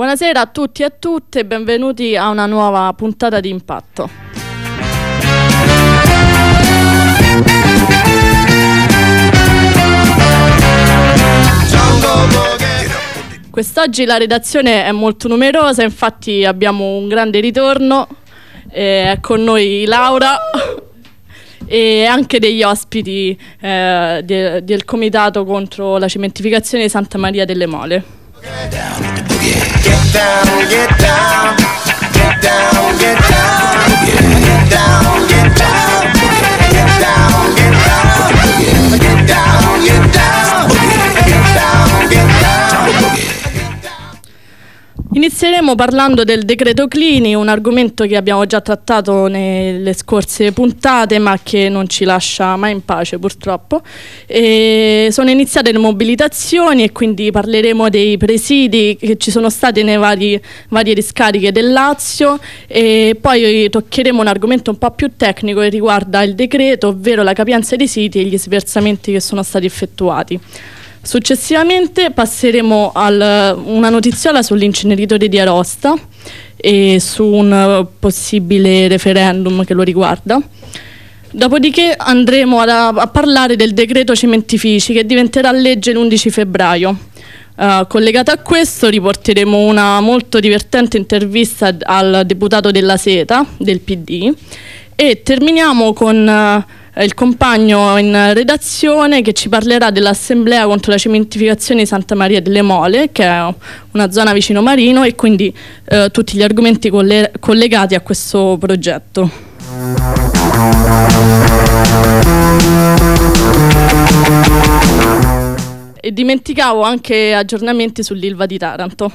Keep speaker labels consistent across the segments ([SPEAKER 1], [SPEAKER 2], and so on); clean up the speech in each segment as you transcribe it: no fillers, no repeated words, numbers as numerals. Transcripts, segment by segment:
[SPEAKER 1] Buonasera a tutti e a tutte, benvenuti a una nuova puntata di Impatto. Quest'oggi la redazione è molto numerosa, infatti abbiamo un grande ritorno, è con noi Laura e anche degli ospiti del comitato contro la cementificazione di Santa Maria delle Mole. Get down, get down, get down, get down, get down, get down, get down, get down, get down, get down, get down, get down. Inizieremo parlando del decreto Clini, un argomento che abbiamo già trattato nelle scorse puntate ma che non ci lascia mai in pace purtroppo. Sono iniziate le mobilitazioni e quindi parleremo dei presidi che ci sono stati nei varie discariche del Lazio e poi toccheremo un argomento un po' più tecnico che riguarda il decreto, ovvero la capienza dei siti e gli sversamenti che sono stati effettuati. Successivamente passeremo a una notiziola sull'inceneritore di Arosta e su un possibile referendum che lo riguarda. Dopodiché andremo a parlare del decreto cementifici che diventerà legge l'11 febbraio. Collegato a questo riporteremo una molto divertente intervista al deputato della Seta del PD e terminiamo con il compagno in redazione che ci parlerà dell'assemblea contro la cementificazione di Santa Maria delle Mole, che è una zona vicino Marino, e quindi tutti gli argomenti collegati a questo progetto. E dimenticavo anche aggiornamenti sull'Ilva di Taranto.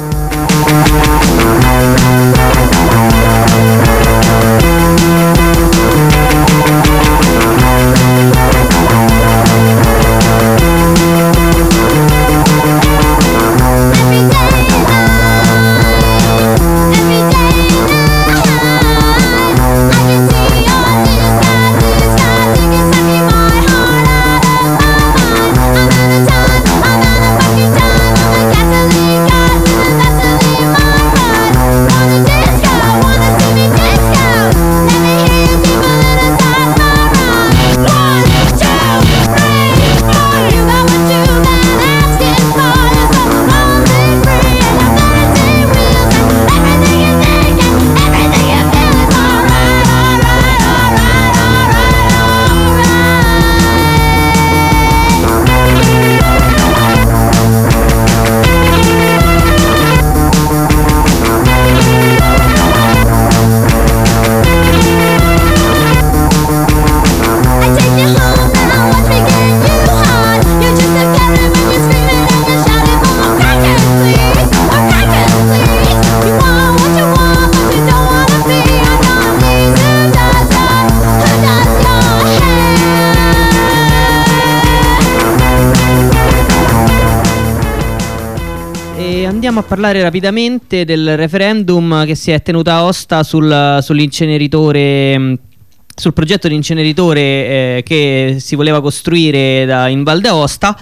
[SPEAKER 2] Andiamo a parlare rapidamente del referendum che si è tenuto a Aosta sull'inceneritore, sul progetto di inceneritore che si voleva costruire in Val d'Aosta.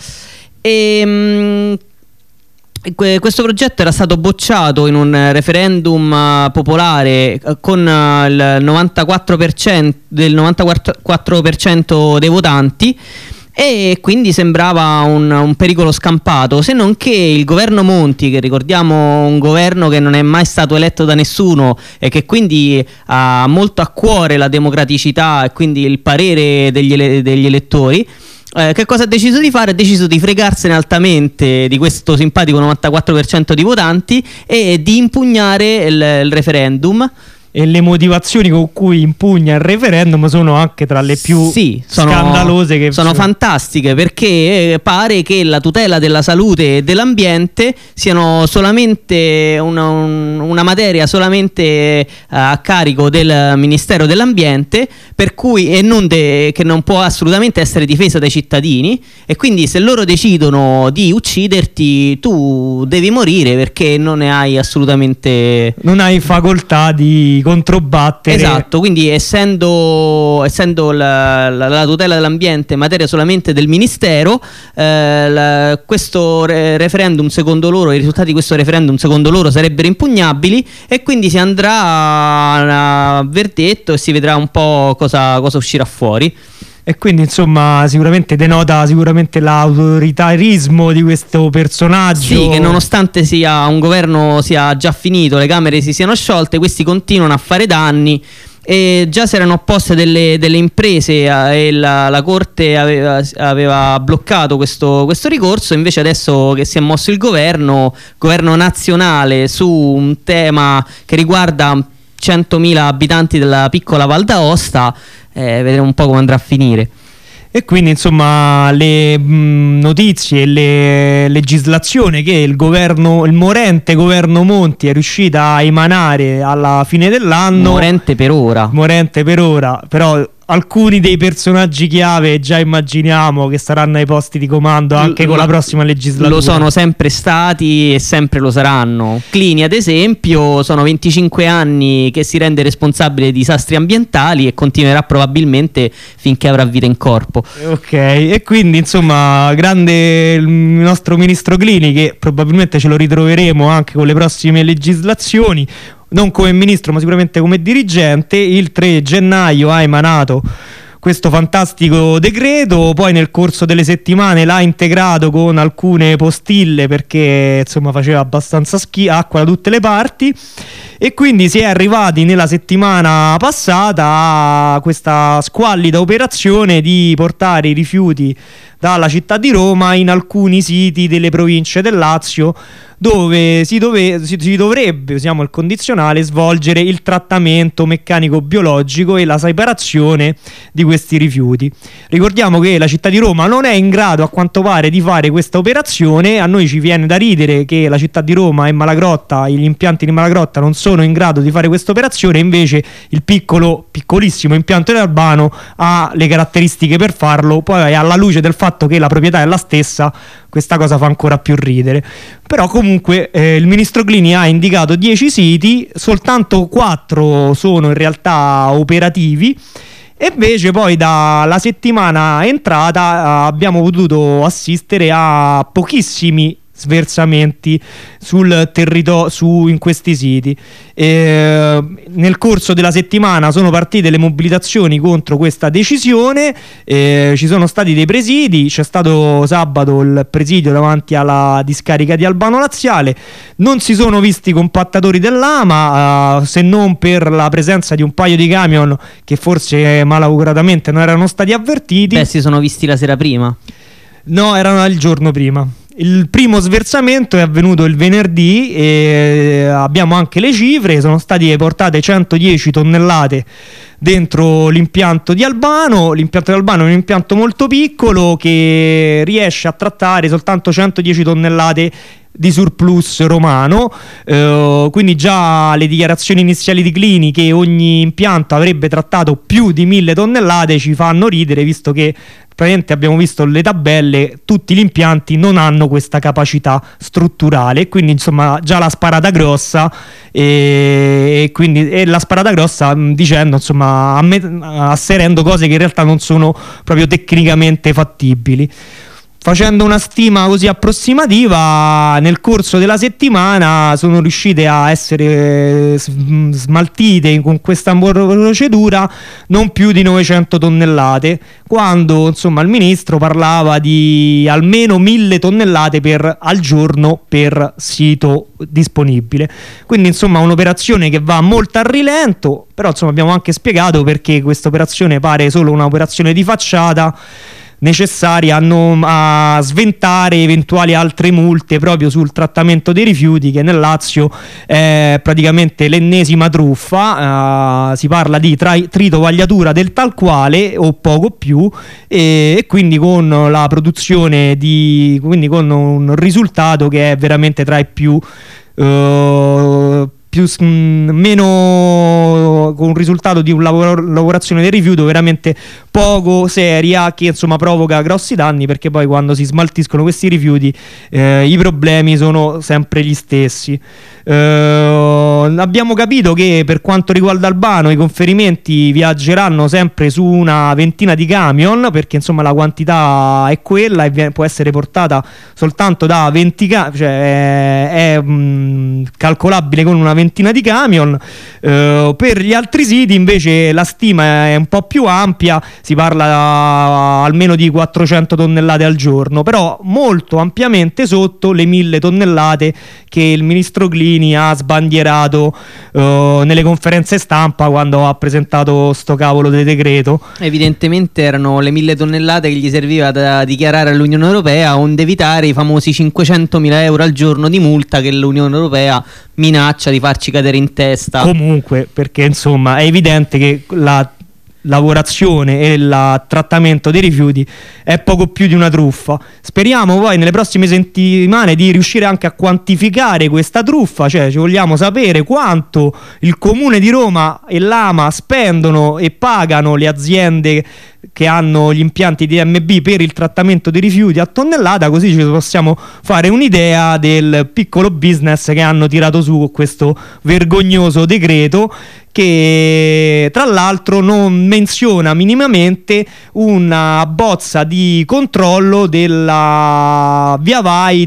[SPEAKER 2] Questo progetto era stato bocciato in un referendum popolare con il 94% del 94% dei votanti, e quindi sembrava un pericolo scampato, se non che il governo Monti, che ricordiamo un governo che non è mai stato eletto da nessuno e che quindi ha molto a cuore la democraticità e quindi il parere degli elettori, che cosa ha deciso di fare? Ha deciso di fregarsene altamente di questo simpatico 94% di votanti e di impugnare il referendum.
[SPEAKER 3] E le motivazioni con cui impugna il referendum sono anche tra le più scandalose che
[SPEAKER 2] sono fantastiche, perché pare che la tutela della salute e dell'ambiente siano solamente una materia solamente a carico del Ministero dell'Ambiente, per cui che non può assolutamente essere difesa dai cittadini, e quindi se loro decidono di ucciderti tu devi morire perché non hai facoltà di
[SPEAKER 3] di controbattere.
[SPEAKER 2] Esatto, quindi essendo la tutela dell'ambiente materia solamente del Ministero, questo referendum, secondo loro, i risultati di questo referendum secondo loro sarebbero impugnabili, e quindi si andrà a verdetto e si vedrà un po' cosa uscirà fuori.
[SPEAKER 3] E quindi insomma sicuramente denota l'autoritarismo di questo personaggio.
[SPEAKER 2] Sì, che nonostante sia un governo sia già finito, le Camere si siano sciolte, questi continuano a fare danni. E già si erano opposte delle imprese e la Corte aveva bloccato questo ricorso. Invece adesso che si è mosso il governo nazionale su un tema che riguarda 100.000 abitanti della piccola Val d'Aosta, vedremo un po' come andrà a finire.
[SPEAKER 3] E quindi insomma le notizie e le legislazione che il morente governo Monti è riuscita a emanare alla fine dell'anno,
[SPEAKER 2] morente per ora,
[SPEAKER 3] però alcuni dei personaggi chiave già immaginiamo che saranno ai posti di comando anche con la prossima legislatura.
[SPEAKER 2] Lo sono sempre stati e sempre lo saranno. Clini, ad esempio, sono 25 anni che si rende responsabile di disastri ambientali e continuerà probabilmente finché avrà vita in corpo.
[SPEAKER 3] Ok, e quindi insomma grande il nostro ministro Clini, che probabilmente ce lo ritroveremo anche con le prossime legislazioni, non come ministro ma sicuramente come dirigente. Il 3 gennaio ha emanato questo fantastico decreto, poi nel corso delle settimane l'ha integrato con alcune postille perché insomma faceva abbastanza acqua da tutte le parti, e quindi si è arrivati nella settimana passata a questa squallida operazione di portare i rifiuti dalla città di Roma in alcuni siti delle province del Lazio, dove si dovrebbe, usiamo il condizionale, svolgere il trattamento meccanico-biologico e la separazione di questi rifiuti. Ricordiamo che la città di Roma non è in grado, a quanto pare, di fare questa operazione. A noi ci viene da ridere che la città di Roma e Malagrotta, gli impianti di Malagrotta, non sono in grado di fare questa operazione, invece il piccolissimo impianto di Albano ha le caratteristiche per farlo. Poi, alla luce del fatto che la proprietà è la stessa, questa cosa fa ancora più ridere. Però comunque il ministro Clini ha indicato 10 siti, soltanto 4 sono in realtà operativi, e invece poi dalla settimana entrata abbiamo potuto assistere a pochissimi sversamenti sul territorio in questi siti. Nel corso della settimana sono partite le mobilitazioni contro questa decisione, ci sono stati dei presidi, c'è stato sabato il presidio davanti alla discarica di Albano Laziale, non si sono visti compattatori dell'AMA, se non per la presenza di un paio di camion che forse malauguratamente non erano stati avvertiti.
[SPEAKER 2] Beh, si sono visti la sera prima.
[SPEAKER 3] No, erano il giorno prima. Il primo sversamento è avvenuto il venerdì e abbiamo anche le cifre: sono state portate 110 tonnellate dentro l'impianto di Albano. L'impianto di Albano è un impianto molto piccolo che riesce a trattare soltanto 110 tonnellate di surplus romano, quindi già le dichiarazioni iniziali di Clini che ogni impianto avrebbe trattato più di 1000 tonnellate ci fanno ridere, visto che praticamente abbiamo visto le tabelle, tutti gli impianti non hanno questa capacità strutturale, quindi insomma già la sparata grossa, e quindi la sparata grossa dicendo, insomma, asserendo cose che in realtà non sono proprio tecnicamente fattibili. Facendo una stima così approssimativa, nel corso della settimana sono riuscite a essere smaltite con questa procedura non più di 900 tonnellate, quando insomma il ministro parlava di almeno 1000 tonnellate al giorno per sito disponibile. Quindi insomma un'operazione che va molto a rilento, però insomma abbiamo anche spiegato perché questa operazione pare solo un'operazione di facciata, necessaria a sventare eventuali altre multe proprio sul trattamento dei rifiuti, che nel Lazio è praticamente l'ennesima truffa. Si parla di tritovagliatura del tal quale o poco più, e quindi con la produzione quindi con un risultato che è veramente tra i più meno, con un risultato di lavorazione del rifiuto veramente poco seria, che insomma provoca grossi danni, perché poi quando si smaltiscono questi rifiuti i problemi sono sempre gli stessi. Abbiamo capito che per quanto riguarda Albano i conferimenti viaggeranno sempre su una ventina di camion, perché insomma la quantità è quella e può essere portata soltanto da 20 cioè è calcolabile con una ventina di camion. Per gli altri siti invece la stima è un po' più ampia, si parla almeno di 400 tonnellate al giorno, però molto ampiamente sotto le 1000 tonnellate che il ministro Clini ha sbandierato nelle conferenze stampa quando ha presentato sto cavolo di decreto.
[SPEAKER 2] Evidentemente erano le 1000 tonnellate che gli serviva da dichiarare all'Unione Europea, onde evitare i famosi 500.000 euro al giorno di multa che l'Unione Europea minaccia di farci cadere in testa.
[SPEAKER 3] Comunque, perché insomma è evidente che la lavorazione e il trattamento dei rifiuti è poco più di una truffa. Speriamo poi nelle prossime settimane di riuscire anche a quantificare questa truffa, cioè ci vogliamo sapere quanto il Comune di Roma e l'AMA spendono e pagano le aziende che hanno gli impianti DMB per il trattamento dei rifiuti a tonnellata, così ci possiamo fare un'idea del piccolo business che hanno tirato su con questo vergognoso decreto, che tra l'altro non menziona minimamente una bozza di controllo della Via Vai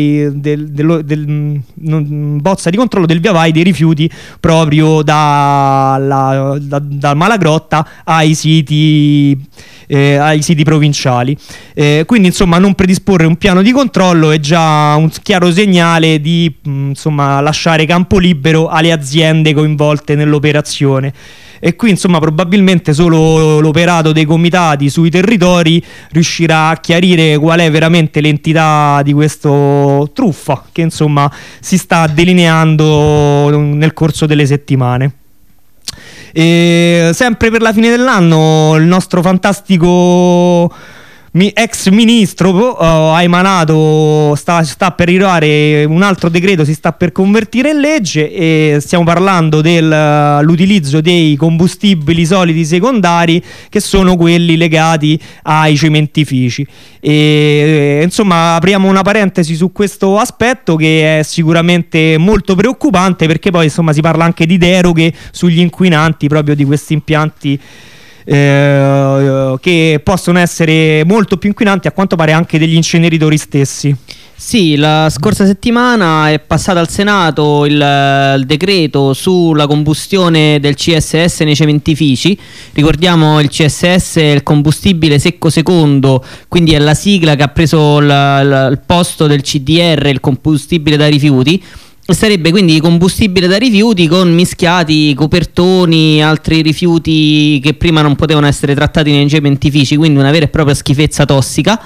[SPEAKER 3] bozza di controllo del Via Vai dei rifiuti proprio da Malagrotta ai siti provinciali. Quindi insomma non predisporre un piano di controllo è già un chiaro segnale di insomma lasciare campo libero alle aziende coinvolte nell'operazione. E qui insomma probabilmente solo l'operato dei comitati sui territori riuscirà a chiarire qual è veramente l'entità di questo truffa che insomma si sta delineando nel corso delle settimane. E sempre per la fine dell'anno il nostro fantastico ex ministro ha emanato, sta per arrivare un altro decreto, si sta per convertire in legge, e stiamo parlando dell'utilizzo dei combustibili solidi secondari, che sono quelli legati ai cementifici. E insomma apriamo una parentesi su questo aspetto, che è sicuramente molto preoccupante, perché poi insomma si parla anche di deroghe sugli inquinanti proprio di questi impianti che possono essere molto più inquinanti a quanto pare anche degli inceneritori stessi.
[SPEAKER 2] Sì, la scorsa settimana è passato al Senato il decreto sulla combustione del CSS nei cementifici. Ricordiamo, il CSS è il combustibile secco secondo, quindi è la sigla che ha preso il posto del CDR, il combustibile da rifiuti. Sarebbe quindi combustibile da rifiuti con mischiati copertoni, altri rifiuti che prima non potevano essere trattati nei cementifici, quindi una vera e propria schifezza tossica.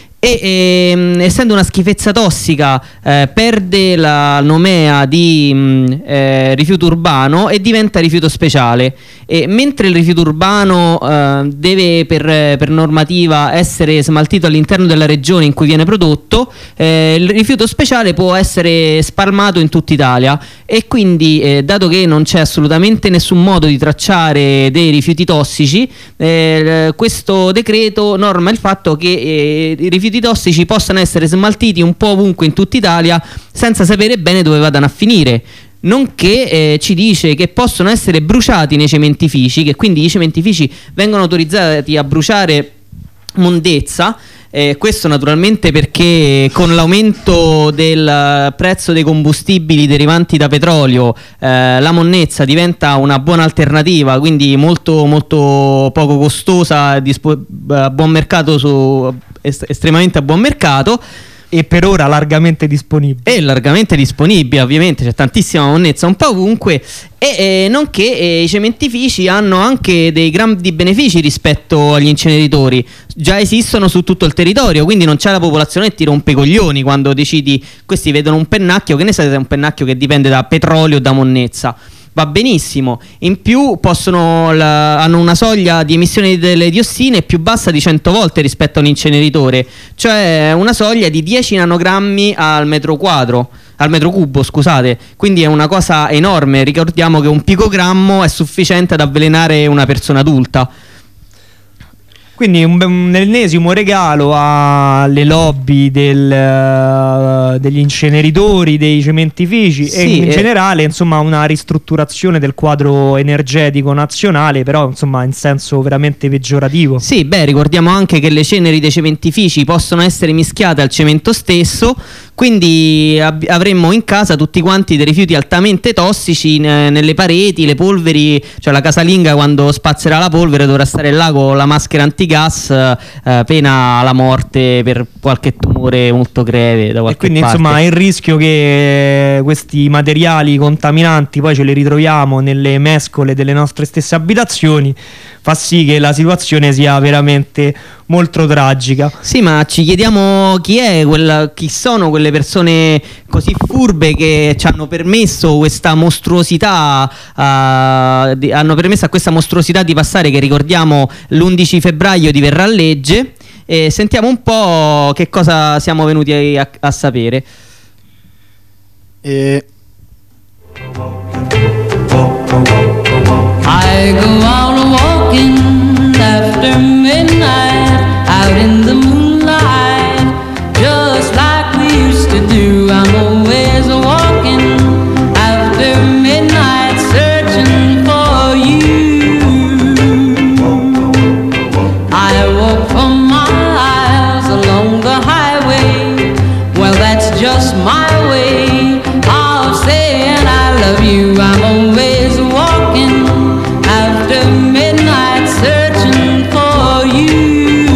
[SPEAKER 2] E essendo una schifezza tossica perde la nomea di rifiuto urbano e diventa rifiuto speciale, e mentre il rifiuto urbano deve per normativa essere smaltito all'interno della regione in cui viene prodotto, il rifiuto speciale può essere spalmato in tutta Italia, e quindi dato che non c'è assolutamente nessun modo di tracciare dei rifiuti tossici, questo decreto norma il fatto che i rifiuti tossici possano essere smaltiti un po' ovunque in tutta Italia senza sapere bene dove vadano a finire, nonché ci dice che possono essere bruciati nei cementifici, che quindi i cementifici vengono autorizzati a bruciare mondezza. Questo naturalmente perché con l'aumento del prezzo dei combustibili derivanti da petrolio la monnezza diventa una buona alternativa, quindi molto molto poco costosa, a buon mercato, estremamente a buon mercato.
[SPEAKER 3] E per ora largamente disponibile.
[SPEAKER 2] È largamente disponibile, ovviamente c'è tantissima monnezza un po' ovunque, e nonché i cementifici hanno anche dei grandi benefici rispetto agli inceneritori. Già esistono su tutto il territorio, quindi non c'è la popolazione che ti rompe i coglioni quando decidi, questi vedono un pennacchio, che ne sai se è un pennacchio che dipende da petrolio o da monnezza. Va benissimo, in più hanno una soglia di emissione delle diossine più bassa di 100 volte rispetto a un inceneritore, cioè una soglia di 10 nanogrammi al metro quadro. al metro cubo, scusate, quindi è una cosa enorme. Ricordiamo che un picogrammo è sufficiente ad avvelenare una persona adulta.
[SPEAKER 3] Quindi un ennesimo regalo alle lobby degli inceneritori, dei cementifici, e in generale, insomma, una ristrutturazione del quadro energetico nazionale, però insomma in senso veramente peggiorativo.
[SPEAKER 2] Sì, beh, ricordiamo anche che le ceneri dei cementifici possono essere mischiate al cemento stesso, quindi avremmo in casa tutti quanti dei rifiuti altamente tossici nelle pareti, le polveri, cioè la casalinga quando spazzerà la polvere dovrà stare là con la maschera antigas, pena la morte per qualche tumore molto greve da qualche
[SPEAKER 3] e quindi
[SPEAKER 2] parte.
[SPEAKER 3] Insomma il rischio che questi materiali contaminanti poi ce li ritroviamo nelle mescole delle nostre stesse abitazioni fa sì che la situazione sia veramente molto tragica.
[SPEAKER 2] Sì, ma ci chiediamo chi sono quelle persone così furbe che ci hanno permesso questa mostruosità, hanno permesso a questa mostruosità di passare, che ricordiamo l'11 febbraio diverrà legge, e sentiamo un po' che cosa siamo venuti a sapere.
[SPEAKER 4] I go out walking after midnight, out in the moonlight, just like we used to do. I'm always walking after midnight, searching for you. I walk for miles along the highway, well that's just my way of saying I love you. I'm always walking after midnight, searching for you.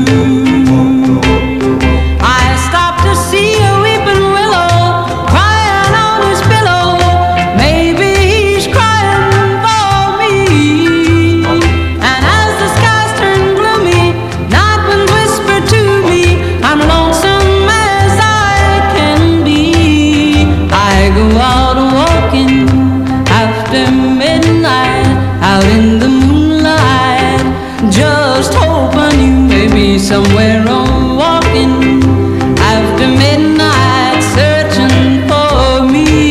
[SPEAKER 4] I stopped to see a weeping willow crying on his pillow. Maybe he's crying for me. And as the skies turn gloomy, night winds whisper to me, I'm lonesome as I can be. I go out walking after midnight, out in the moonlight, just hoping you may be somewhere on walking after midnight, searching for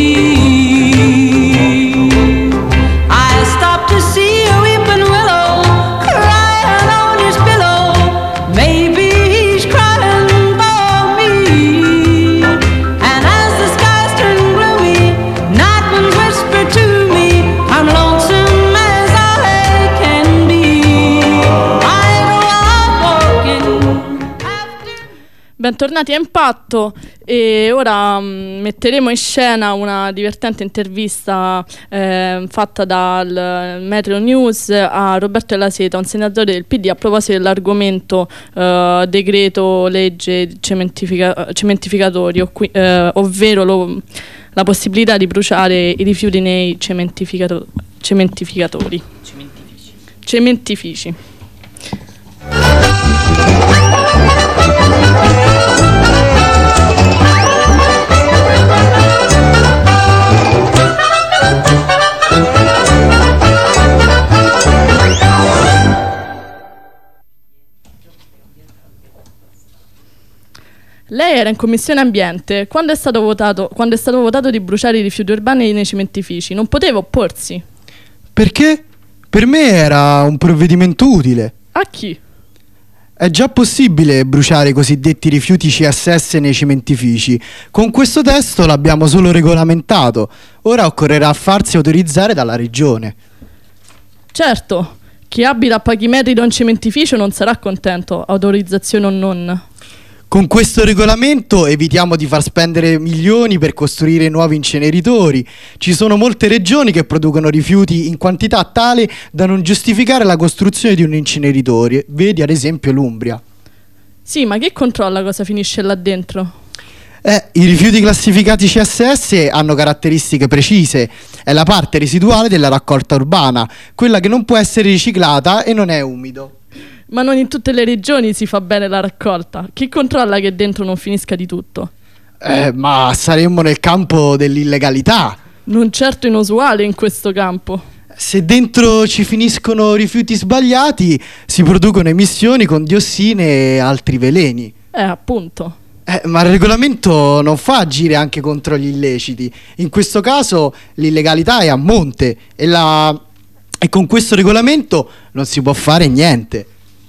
[SPEAKER 4] me. I stopped to see a weeping willow crying on his pillow. Maybe he's crying for me. And as the skies turn gloomy, night winds whisper to me, I'm lonesome as I can be. I go out walking after.
[SPEAKER 1] Bentornati a Impatto, e ora metteremo in scena una divertente intervista fatta dal Metro News a Roberto Della Seta, un senatore del PD, a proposito dell'argomento decreto legge cementificatori, ovvero la possibilità di bruciare i rifiuti nei cementificatori. Cementifici. Lei era in commissione ambiente quando è stato votato di bruciare i rifiuti urbani nei cementifici. Non poteva opporsi.
[SPEAKER 5] Perché? Per me era un provvedimento utile.
[SPEAKER 1] A chi?
[SPEAKER 5] È già possibile bruciare i cosiddetti rifiuti CSS nei cementifici. Con questo testo l'abbiamo solo regolamentato. Ora occorrerà farsi autorizzare dalla regione.
[SPEAKER 1] Certo, chi abita a pochi metri da un cementificio non sarà contento, autorizzazione o non.
[SPEAKER 5] Con questo regolamento evitiamo di far spendere milioni per costruire nuovi inceneritori. Ci sono molte regioni che producono rifiuti in quantità tale da non giustificare la costruzione di un inceneritore. Vedi ad esempio l'Umbria.
[SPEAKER 1] Sì, ma chi controlla cosa finisce là dentro?
[SPEAKER 5] I rifiuti classificati CSS hanno caratteristiche precise. È la parte residuale della raccolta urbana, quella che non può essere riciclata e non è umido.
[SPEAKER 1] Ma non in tutte le regioni si fa bene la raccolta. Chi controlla che dentro non finisca di tutto?
[SPEAKER 5] Ma saremmo nel campo dell'illegalità.
[SPEAKER 1] Non certo inusuale in questo campo.
[SPEAKER 5] Se dentro ci finiscono rifiuti sbagliati, si producono emissioni con diossine e altri veleni.
[SPEAKER 1] Appunto.
[SPEAKER 5] Ma il regolamento non fa agire anche contro gli illeciti. In questo caso l'illegalità è a monte e con questo regolamento non si può fare niente.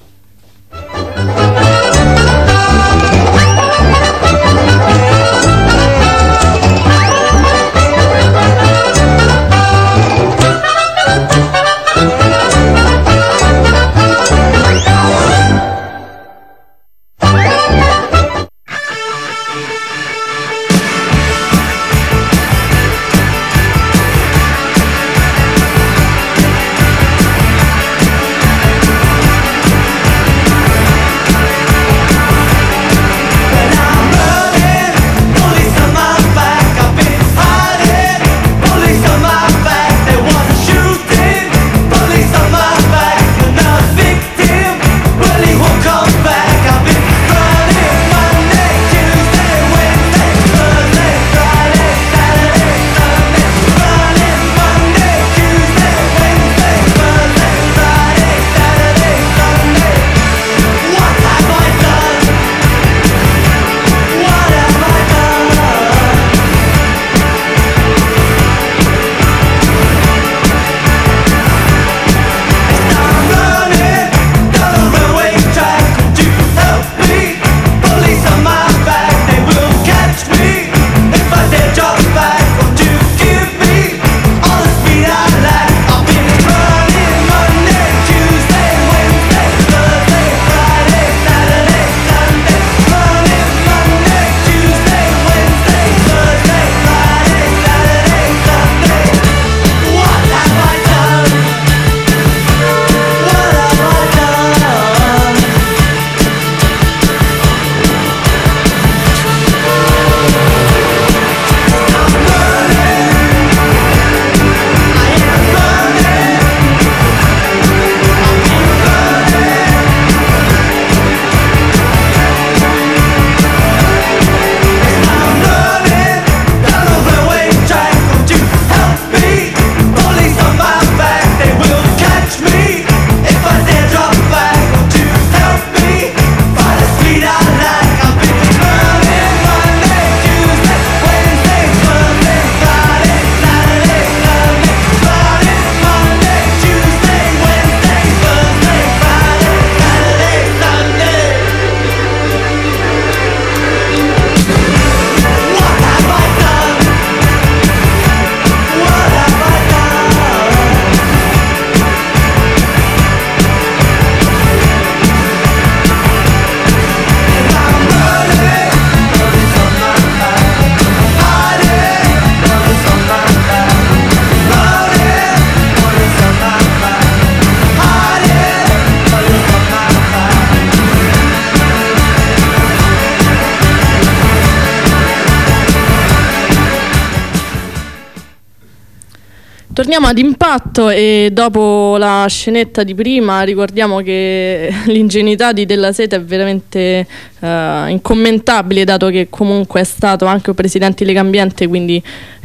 [SPEAKER 1] Torniamo ad Impatto e dopo la scenetta di prima ricordiamo che l'ingenuità di Della Seta è veramente incommentabile, dato che comunque è stato anche un presidente di Legambiente, quindi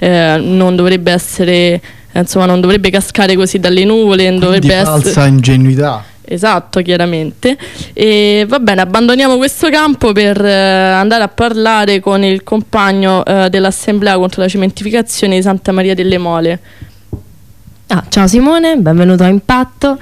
[SPEAKER 1] non dovrebbe essere, insomma, non dovrebbe cascare così dalle nuvole, non dovrebbe essere
[SPEAKER 5] falsa ingenuità.
[SPEAKER 1] Esatto, chiaramente. E va bene, abbandoniamo questo campo per andare a parlare con il compagno dell'Assemblea contro la cementificazione di Santa Maria delle Mole.
[SPEAKER 6] Ciao Simone, benvenuto a Impatto.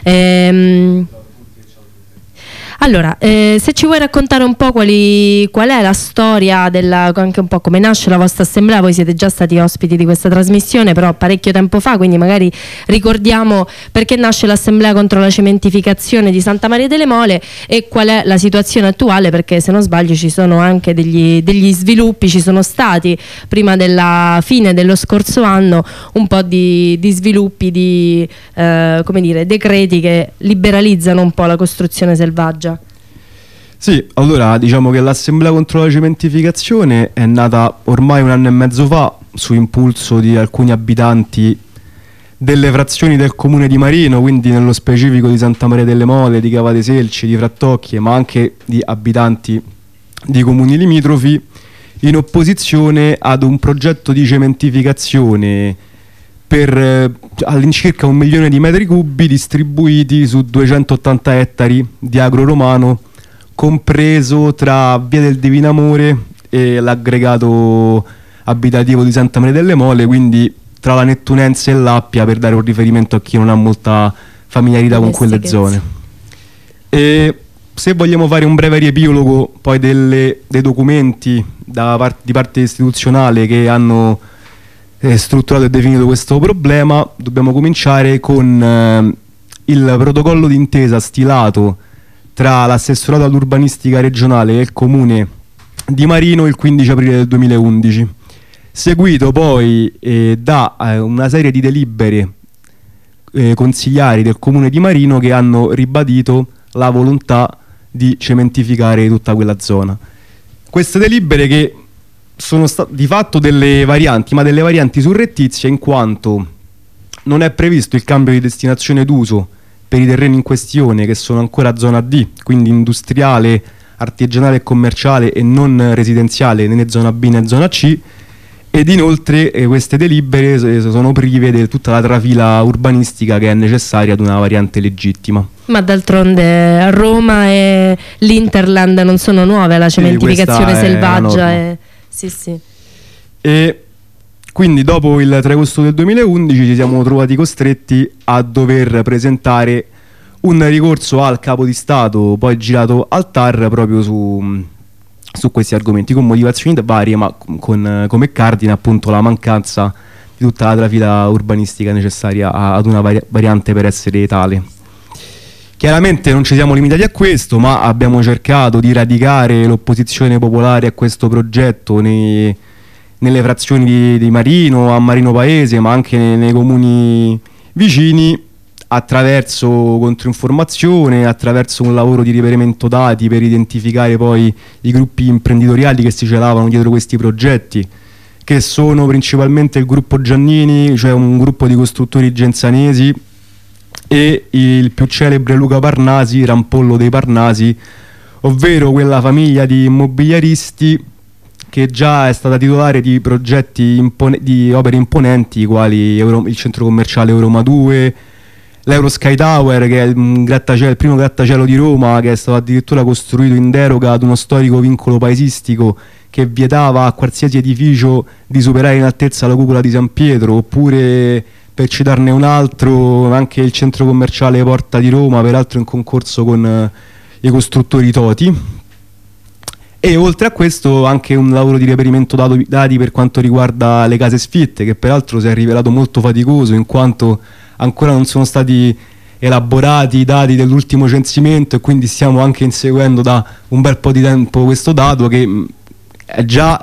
[SPEAKER 6] Allora, se ci vuoi raccontare un po' qual è la storia anche un po' come nasce la vostra assemblea. Voi siete già stati ospiti di questa trasmissione, però parecchio tempo fa, quindi magari ricordiamo perché nasce l'assemblea contro la cementificazione di Santa Maria delle Mole e qual è la situazione attuale, perché se non sbaglio ci sono anche degli sviluppi, ci sono stati prima della fine dello scorso anno un po' di sviluppi, di come dire, decreti che liberalizzano un po' la costruzione selvaggia.
[SPEAKER 7] Sì, allora diciamo che l'Assemblea contro la cementificazione è nata ormai 1 anno e mezzo fa su impulso di alcuni abitanti delle frazioni del comune di Marino, quindi nello specifico di Santa Maria delle Mole, di Cavate Selci, di Frattocchie, ma anche di abitanti di comuni limitrofi, in opposizione ad un progetto di cementificazione per all'incirca 1 milione di metri cubi distribuiti su 280 ettari di agro romano compreso tra Via del Divino Amore e l'aggregato abitativo di Santa Maria delle Mole, quindi tra la Nettunense e l'Appia, per dare un riferimento a chi non ha molta familiarità con quelle zone. E se vogliamo fare un breve riepilogo poi dei documenti di parte istituzionale che hanno strutturato e definito questo problema, dobbiamo cominciare con il protocollo d'intesa stilato tra l'assessorato all'urbanistica regionale e il comune di Marino il 15 aprile del 2011, seguito poi da una serie di delibere consigliari del comune di Marino che hanno ribadito la volontà di cementificare tutta quella zona. Queste delibere che sono di fatto delle varianti, ma delle varianti surrettizie, in quanto non è previsto il cambio di destinazione d'uso per i terreni in questione, che sono ancora zona D, quindi industriale, artigianale e commerciale, e non residenziale né zona B né zona C. Ed inoltre queste delibere sono prive di tutta la trafila urbanistica che è necessaria ad una variante legittima.
[SPEAKER 6] Ma d'altronde Roma e l'Interland non sono nuove alla cementificazione selvaggia. Sì.
[SPEAKER 7] E quindi dopo il 3 agosto del 2011 ci siamo trovati costretti a dover presentare un ricorso al Capo di Stato, poi girato al TAR proprio su questi argomenti, con motivazioni varie, ma con come cardine appunto la mancanza di tutta la trafila urbanistica necessaria ad una variante per essere tale. Chiaramente non ci siamo limitati a questo, ma abbiamo cercato di radicare l'opposizione popolare a questo progetto nelle frazioni di Marino, a Marino Paese, ma anche nei comuni vicini, attraverso controinformazione, attraverso un lavoro di reperimento dati per identificare poi i gruppi imprenditoriali che si celavano dietro questi progetti, che sono principalmente il gruppo Giannini, cioè un gruppo di costruttori genzanesi, e il più celebre Luca Parnasi, Rampollo dei Parnasi, ovvero quella famiglia di immobiliaristi che già è stata titolare di progetti di opere imponenti quali il centro commerciale Euroma 2, l'Euro Sky Tower, che è il primo grattacielo di Roma, che è stato addirittura costruito in deroga ad uno storico vincolo paesistico che vietava a qualsiasi edificio di superare in altezza la cupola di San Pietro, oppure, per citarne un altro, anche il centro commerciale Porta di Roma, peraltro in concorso con i costruttori Toti. E oltre a questo anche un lavoro di reperimento dati per quanto riguarda le case sfitte, che peraltro si è rivelato molto faticoso, in quanto ancora non sono stati elaborati i dati dell'ultimo censimento, e quindi stiamo anche inseguendo da un bel po' di tempo questo dato che è già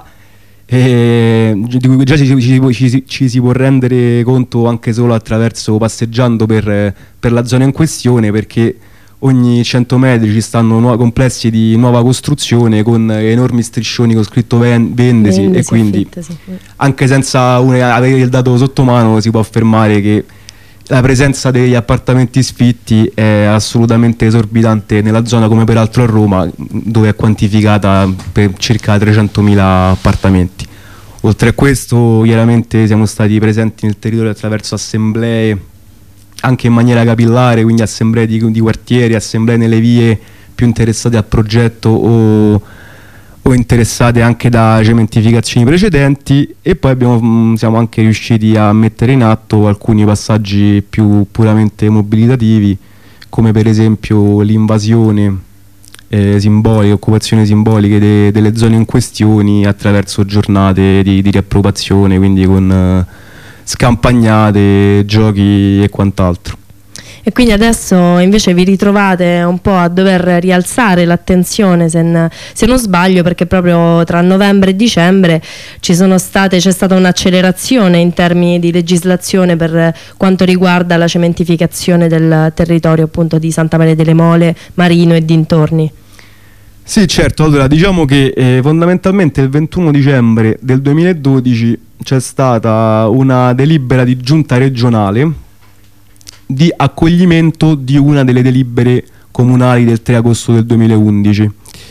[SPEAKER 7] di cui già ci si può rendere conto anche solo attraverso passeggiando per la zona in questione, perché ogni 100 metri ci stanno complessi di nuova costruzione con enormi striscioni con scritto vendesi, e quindi anche senza avere il dato sotto mano si può affermare che la presenza degli appartamenti sfitti è assolutamente esorbitante nella zona, come peraltro a Roma, dove è quantificata per circa 300.000 appartamenti. Oltre a questo, chiaramente siamo stati presenti nel territorio attraverso assemblee anche in maniera capillare, quindi assemblee di quartieri, assemblee nelle vie più interessate al progetto o interessate anche da cementificazioni precedenti, e poi siamo anche riusciti a mettere in atto alcuni passaggi più puramente mobilitativi, come per esempio l'invasione simbolica, occupazioni simboliche delle zone in questioni attraverso giornate di riappropriazione, quindi con scampagnate, giochi e quant'altro.
[SPEAKER 6] E quindi adesso invece vi ritrovate un po' a dover rialzare l'attenzione, se non sbaglio, perché proprio tra novembre e dicembre c'è stata un'accelerazione in termini di legislazione per quanto riguarda la cementificazione del territorio appunto di Santa Maria delle Mole, Marino e dintorni.
[SPEAKER 7] Sì, certo. Allora, diciamo che fondamentalmente il 21 dicembre del 2012 c'è stata una delibera di giunta regionale di accoglimento di una delle delibere comunali del 3 agosto del 2011.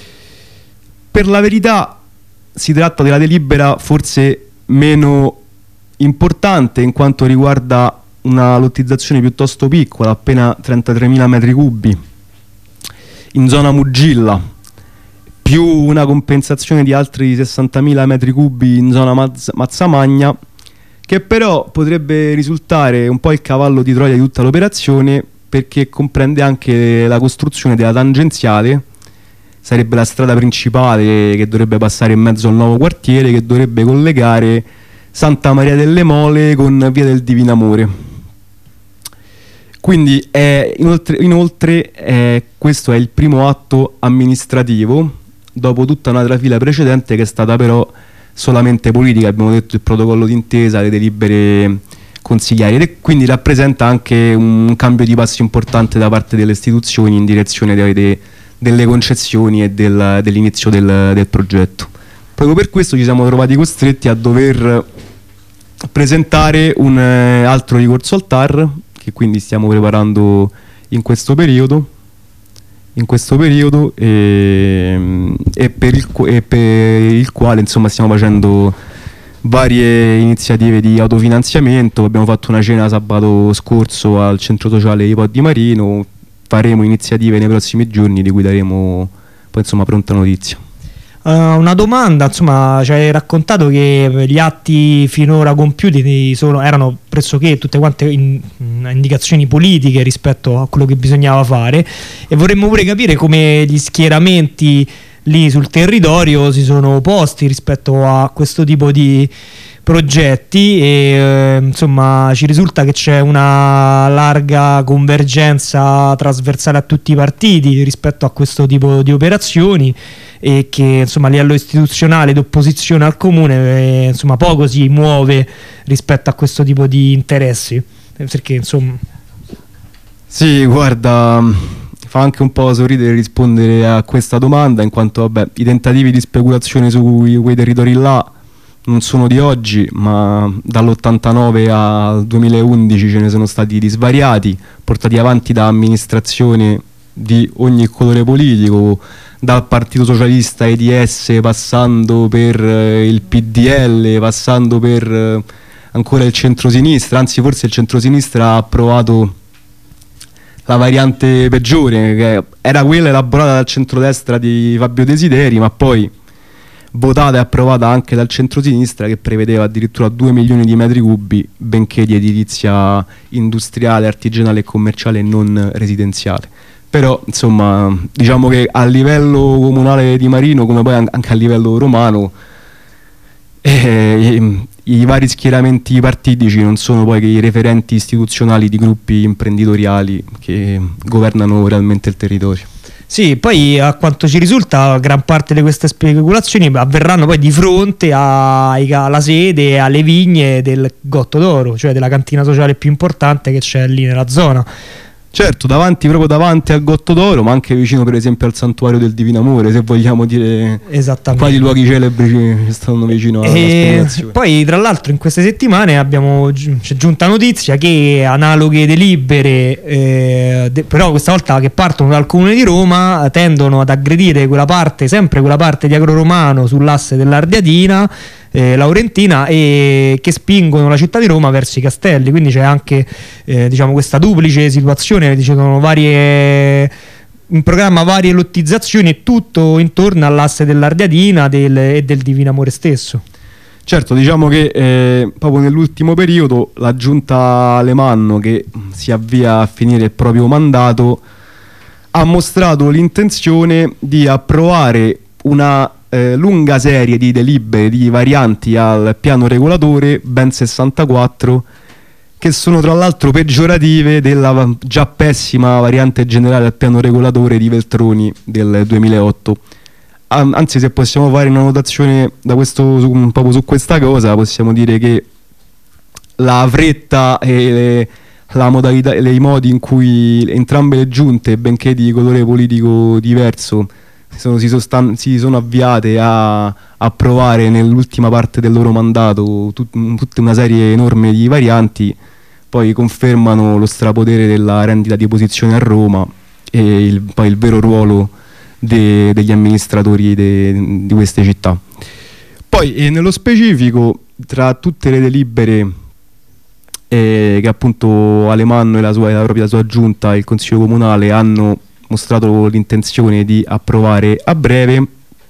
[SPEAKER 7] Per la verità si tratta della delibera forse meno importante, in quanto riguarda una lottizzazione piuttosto piccola, appena 33.000 metri cubi, in zona Mugilla, più una compensazione di altri 60.000 metri cubi in zona Mazzamagna, che però potrebbe risultare un po' il cavallo di Troia di tutta l'operazione, perché comprende anche la costruzione della tangenziale. Sarebbe la strada principale che dovrebbe passare in mezzo al nuovo quartiere, che dovrebbe collegare Santa Maria delle Mole con Via del Divino Amore. Quindi inoltre questo è il primo atto amministrativo, dopo tutta una trafila precedente che è stata però solamente politica. Abbiamo detto il protocollo d'intesa, le delibere consigliari, e quindi rappresenta anche un cambio di passo importante da parte delle istituzioni in direzione delle concessioni e dell'inizio del progetto. Proprio per questo ci siamo trovati costretti a dover presentare un altro ricorso al TAR, che quindi stiamo preparando in questo periodo e per il quale insomma stiamo facendo varie iniziative di autofinanziamento. Abbiamo fatto una cena sabato scorso al centro sociale Ipod di Marino, faremo iniziative nei prossimi giorni di cui daremo poi insomma pronta notizia.
[SPEAKER 3] Una domanda, insomma, ci hai raccontato che gli atti finora compiuti erano pressoché tutte quante indicazioni politiche rispetto a quello che bisognava fare, e vorremmo pure capire come gli schieramenti lì sul territorio si sono opposti rispetto a questo tipo di progetti, e insomma ci risulta che c'è una larga convergenza trasversale a tutti i partiti rispetto a questo tipo di operazioni, e che insomma a livello istituzionale d'opposizione al comune insomma poco si muove rispetto a questo tipo di interessi, perché insomma
[SPEAKER 7] sì, guarda, fa anche un po' sorridere rispondere a questa domanda, in quanto vabbè, i tentativi di speculazione su quei territori là non sono di oggi, ma dall'89 al 2011 ce ne sono stati di svariati, portati avanti da amministrazione di ogni colore politico, dal Partito Socialista EDS, passando per il PDL, passando per ancora il centrosinistra. Anzi, forse il centrosinistra ha approvato la variante peggiore, che era quella elaborata dal centrodestra di Fabio Desideri, ma poi votata e approvata anche dal centrosinistra, che prevedeva addirittura 2 milioni di metri cubi, benché di edilizia industriale, artigianale e commerciale, non residenziale. Però insomma diciamo che a livello comunale di Marino, come poi anche a livello romano, i vari schieramenti partitici non sono poi che i referenti istituzionali di gruppi imprenditoriali che governano realmente il territorio.
[SPEAKER 3] sì, poi a quanto ci risulta gran parte di queste speculazioni avverranno poi di fronte alla sede, alle vigne del Gotto d'Oro, cioè della cantina sociale più importante che c'è lì nella zona.
[SPEAKER 7] Certo, proprio davanti al Gotto d'Oro, ma anche vicino per esempio al Santuario del Divino Amore, se vogliamo dire quali luoghi celebri ci stanno vicino alla speculazione.
[SPEAKER 3] Poi tra l'altro in queste settimane c'è giunta notizia che analoghe delibere, però questa volta che partono dal Comune di Roma, tendono ad aggredire sempre quella parte di Agro Romano sull'asse dell'Ardiatina, Laurentina, e che spingono la città di Roma verso i castelli. Quindi c'è anche diciamo questa duplice situazione, sono in programma varie lottizzazioni, e tutto intorno all'asse dell'Ardiatina e del Divino Amore stesso.
[SPEAKER 7] Certo, diciamo che proprio nell'ultimo periodo la giunta Alemanno, che si avvia a finire il proprio mandato, ha mostrato l'intenzione di approvare una lunga serie di delibere, di varianti al piano regolatore, ben 64, che sono tra l'altro peggiorative della già pessima variante generale al piano regolatore di Veltroni del 2008. Anzi, se possiamo fare una notazione proprio su questa cosa, possiamo dire che la fretta e la modalità, i modi in cui entrambe le giunte, benché di colore politico diverso, si sono avviate a approvare nell'ultima parte del loro mandato tutta una serie enorme di varianti, poi confermano lo strapotere della rendita di posizione a Roma e poi il vero ruolo degli amministratori di queste città. Poi nello specifico, tra tutte le delibere che appunto Alemanno e la sua giunta e il Consiglio Comunale hanno mostrato l'intenzione di approvare a breve,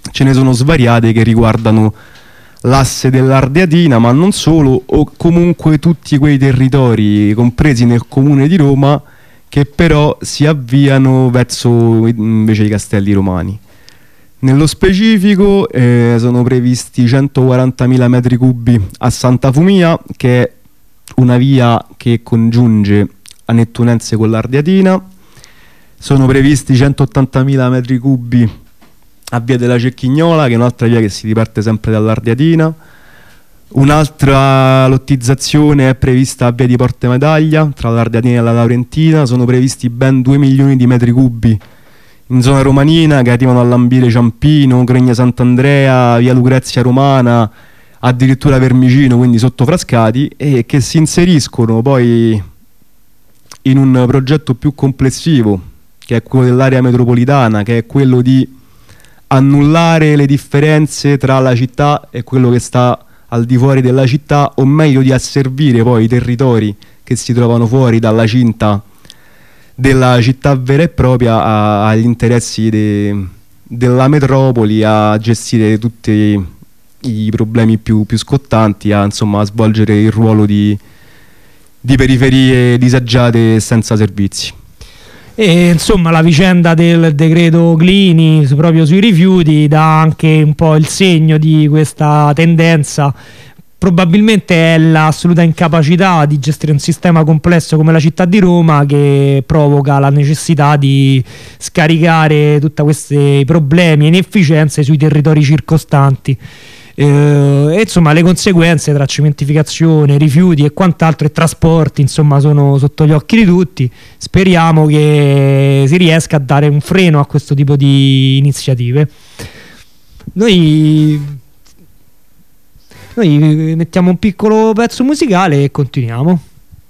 [SPEAKER 7] ce ne sono svariate che riguardano l'asse dell'Ardeatina, ma non solo, o comunque tutti quei territori compresi nel comune di Roma che però si avviano verso invece i Castelli Romani. Nello specifico sono previsti 140.000 metri cubi a Santa Fumia, che è una via che congiunge a Nettunense con l'Ardeatina. Sono previsti 180.000 metri cubi a Via della Cecchignola, che è un'altra via che si riparte sempre dall'Ardeatina. Un'altra lottizzazione è prevista a Via di Porte Medaglia, tra l'Ardeatina e la Laurentina. Sono previsti ben 2 milioni di metri cubi in zona romanina, che arrivano a lambire Ciampino, Gregna Sant'Andrea, Via Lucrezia Romana, addirittura Vermicino, quindi sotto Frascati, e che si inseriscono poi in un progetto più complessivo, che è quello dell'area metropolitana, che è quello di annullare le differenze tra la città e quello che sta al di fuori della città, o meglio di asservire poi i territori che si trovano fuori dalla cinta della città vera e propria agli interessi della metropoli, a gestire tutti i problemi più scottanti, a svolgere il ruolo di periferie disagiate senza servizi.
[SPEAKER 3] E insomma la vicenda del decreto Clini proprio sui rifiuti dà anche un po' il segno di questa tendenza. Probabilmente è l'assoluta incapacità di gestire un sistema complesso come la città di Roma che provoca la necessità di scaricare tutti questi problemi e inefficienze sui territori circostanti. E insomma le conseguenze tra cementificazione, rifiuti e quant'altro e trasporti sono sotto gli occhi di tutti. Speriamo che si riesca a dare un freno a questo tipo di iniziative. Noi mettiamo un piccolo pezzo musicale e continuiamo.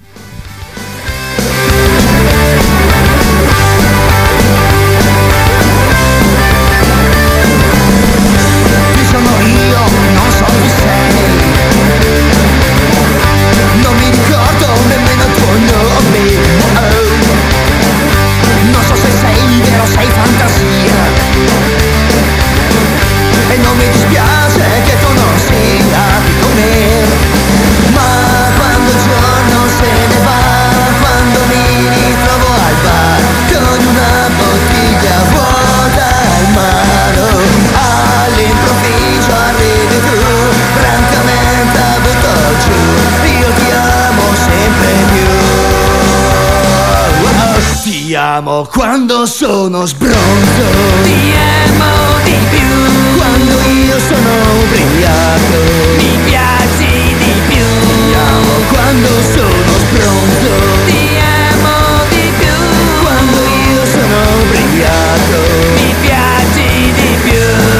[SPEAKER 8] Quando sono sbronzo, ti amo di più. Quando io sono ubriaco, mi piaci di più. Ti amo quando sono sbronzo, ti amo di più. Quando io sono ubriaco, mi piaci di più.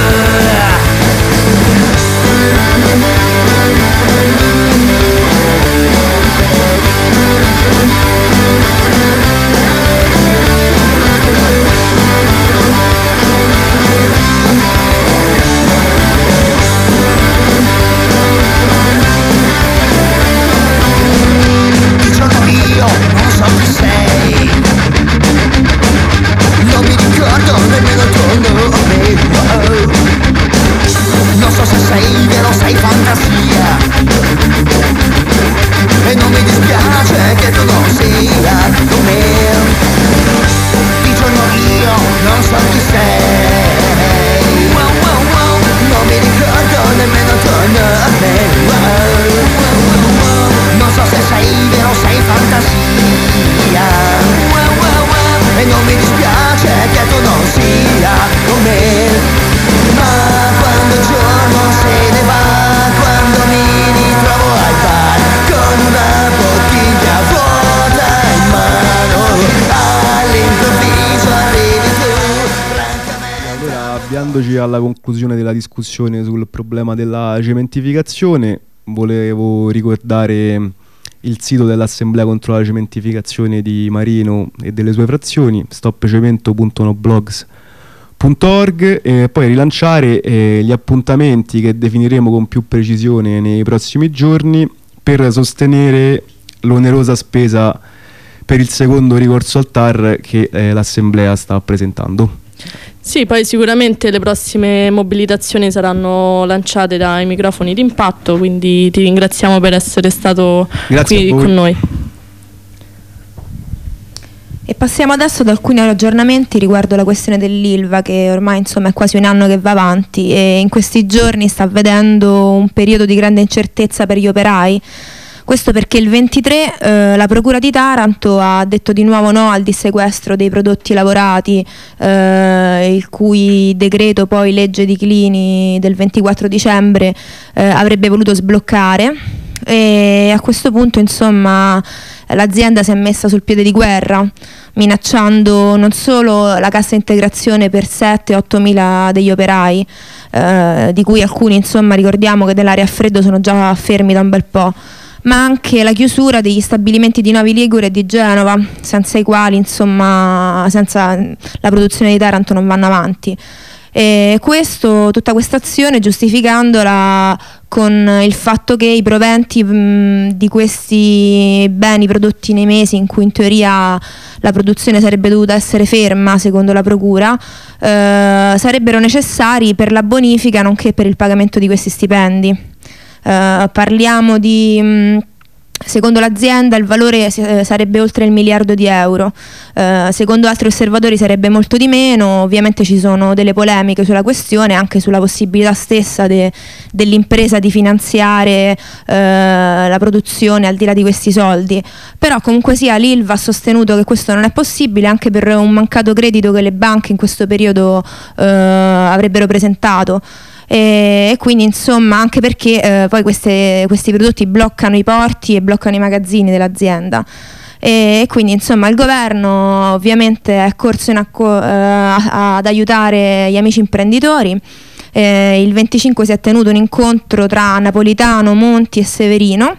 [SPEAKER 7] Alla conclusione della discussione sul problema della cementificazione, volevo ricordare il sito dell'Assemblea contro la cementificazione di Marino e delle sue frazioni, stoppcemento.noblogs.org, e poi rilanciare gli appuntamenti che definiremo con più precisione nei prossimi giorni per sostenere l'onerosa spesa per il secondo ricorso al TAR che l'Assemblea sta presentando.
[SPEAKER 1] Sì, poi sicuramente le prossime mobilitazioni saranno lanciate dai microfoni d'impatto, quindi ti ringraziamo per essere stato
[SPEAKER 7] Grazie
[SPEAKER 1] qui
[SPEAKER 7] a voi.
[SPEAKER 1] con noi.
[SPEAKER 9] E passiamo adesso ad alcuni aggiornamenti riguardo la questione dell'Ilva, che ormai insomma è quasi un anno che va avanti e in questi giorni sta vedendo un periodo di grande incertezza per gli operai. Questo perché il 23 la Procura di Taranto ha detto di nuovo no al dissequestro dei prodotti lavorati, il cui decreto poi legge di Clini del 24 dicembre avrebbe voluto sbloccare. E a questo punto insomma l'azienda si è messa sul piede di guerra, minacciando non solo la cassa integrazione per 7-8 mila degli operai, di cui alcuni insomma ricordiamo che dell'area a freddo sono già fermi da un bel po', ma anche la chiusura degli stabilimenti di Novi Ligure e di Genova, senza i quali insomma senza la produzione di Taranto non vanno avanti. E tutta questa azione giustificandola con il fatto che i proventi di questi beni prodotti nei mesi in cui in teoria la produzione sarebbe dovuta essere ferma secondo la procura sarebbero necessari per la bonifica nonché per il pagamento di questi stipendi. Parliamo di secondo l'azienda il valore sarebbe oltre il miliardo di euro, secondo altri osservatori sarebbe molto di meno. Ovviamente ci sono delle polemiche sulla questione, anche sulla possibilità stessa dell'impresa di finanziare la produzione al di là di questi soldi, però comunque sia l'Ilva ha sostenuto che questo non è possibile anche per un mancato credito che le banche in questo periodo avrebbero presentato. E quindi insomma anche perché poi questi prodotti bloccano i porti e bloccano i magazzini dell'azienda e quindi insomma il governo ovviamente è corso ad aiutare gli amici imprenditori. Il 25 si è tenuto un incontro tra Napolitano, Monti e Severino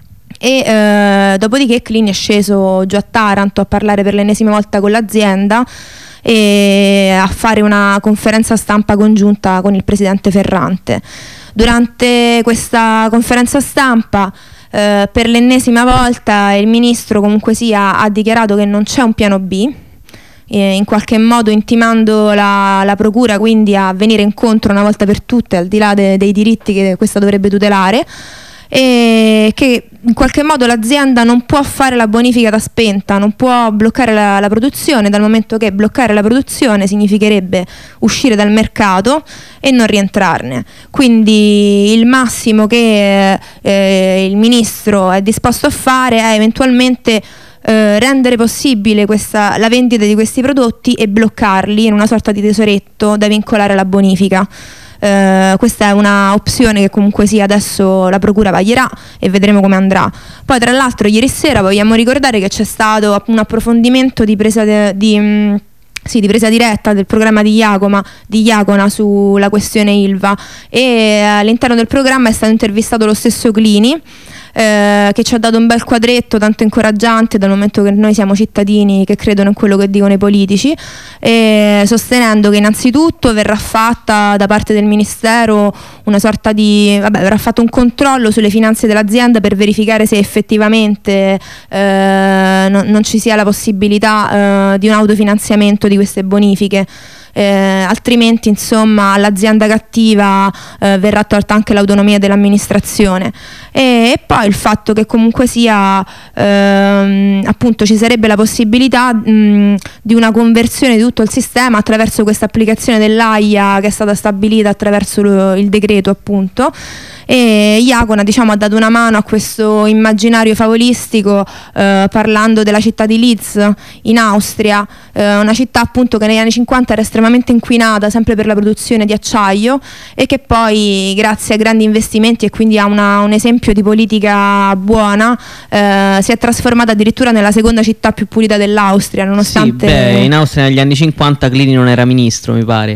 [SPEAKER 9] e dopodiché Clini è sceso giù a Taranto a parlare per l'ennesima volta con l'azienda e a fare una conferenza stampa congiunta con il presidente Ferrante. Durante questa conferenza stampa per l'ennesima volta il ministro comunque sia ha dichiarato che non c'è un piano B, in qualche modo intimando la procura quindi a venire incontro una volta per tutte al di là dei diritti che questa dovrebbe tutelare, e che in qualche modo l'azienda non può fare la bonifica da spenta, non può bloccare la produzione, dal momento che bloccare la produzione significherebbe uscire dal mercato e non rientrarne. Quindi il massimo che il ministro è disposto a fare è eventualmente rendere possibile la vendita di questi prodotti e bloccarli in una sorta di tesoretto da vincolare alla bonifica. Questa è una opzione che comunque sia adesso la procura vaglierà e vedremo come andrà. Poi tra l'altro ieri sera vogliamo ricordare che c'è stato un approfondimento di presa diretta del programma di Iacona sulla questione Ilva e all'interno del programma è stato intervistato lo stesso Clini, che ci ha dato un bel quadretto tanto incoraggiante, dal momento che noi siamo cittadini che credono in quello che dicono i politici, sostenendo che innanzitutto verrà fatta da parte del ministero una sorta verrà fatto un controllo sulle finanze dell'azienda per verificare se effettivamente non ci sia la possibilità di un autofinanziamento di queste bonifiche. Altrimenti insomma all'azienda cattiva verrà tolta anche l'autonomia dell'amministrazione e poi il fatto che comunque sia appunto ci sarebbe la possibilità di una conversione di tutto il sistema attraverso questa applicazione dell'AIA che è stata stabilita attraverso il decreto appunto. E Iacona ha dato una mano a questo immaginario favolistico parlando della città di Leeds in Austria, una città appunto che negli anni 50 era estremamente inquinata sempre per la produzione di acciaio e che poi grazie a grandi investimenti e quindi a un esempio di politica buona si è trasformata addirittura nella seconda città più pulita dell'Austria, nonostante
[SPEAKER 2] in Austria negli anni 50 Clini non era ministro, mi pare.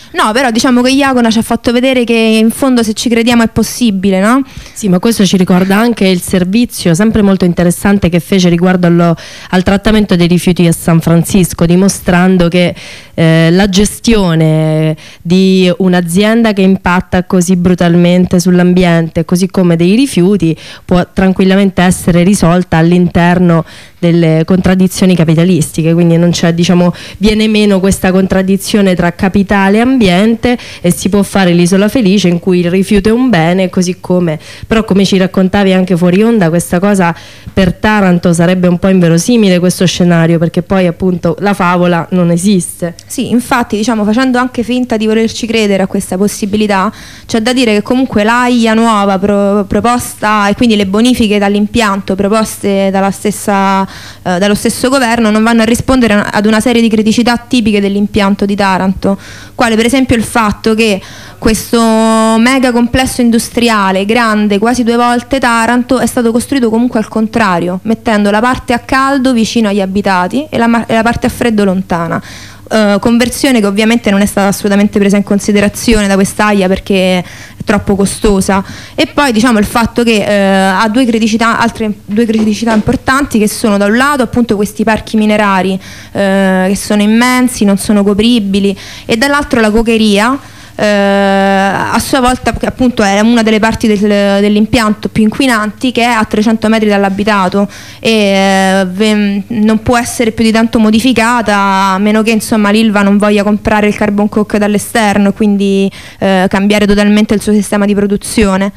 [SPEAKER 9] No, però diciamo che Iacona ci ha fatto vedere che in fondo se ci crediamo è possibile, no?
[SPEAKER 6] Sì, ma questo ci ricorda anche il servizio sempre molto interessante che fece riguardo al trattamento dei rifiuti a San Francisco, dimostrando che la gestione di un'azienda che impatta così brutalmente sull'ambiente, così come dei rifiuti, può tranquillamente essere risolta all'interno delle contraddizioni capitalistiche, quindi non c'è, diciamo, viene meno questa contraddizione tra capitale e ambiente e si può fare l'isola felice in cui il rifiuto è un bene, così come, però come ci raccontavi anche fuori onda, questa cosa per Taranto sarebbe un po' inverosimile questo scenario, perché poi appunto la favola non esiste.
[SPEAKER 9] Sì, infatti, diciamo, facendo anche finta di volerci credere a questa possibilità, c'è da dire che comunque l'AIA nuova proposta e quindi le bonifiche dall'impianto proposte dallo stesso governo non vanno a rispondere ad una serie di criticità tipiche dell'impianto di Taranto, quale per esempio il fatto che questo mega complesso industriale grande quasi 2 volte Taranto è stato costruito comunque al contrario, mettendo la parte a caldo vicino agli abitati e la parte a freddo lontana. Conversione che ovviamente non è stata assolutamente presa in considerazione da quest'AIA perché è troppo costosa. E poi diciamo il fatto che ha altre due criticità importanti, che sono da un lato appunto questi parchi minerari che sono immensi, non sono copribili, e dall'altro la cokeria, a sua volta appunto è una delle parti dell'impianto più inquinanti, che è a 300 metri dall'abitato e non può essere più di tanto modificata, a meno che insomma l'Ilva non voglia comprare il carbon coke dall'esterno e quindi cambiare totalmente il suo sistema di produzione.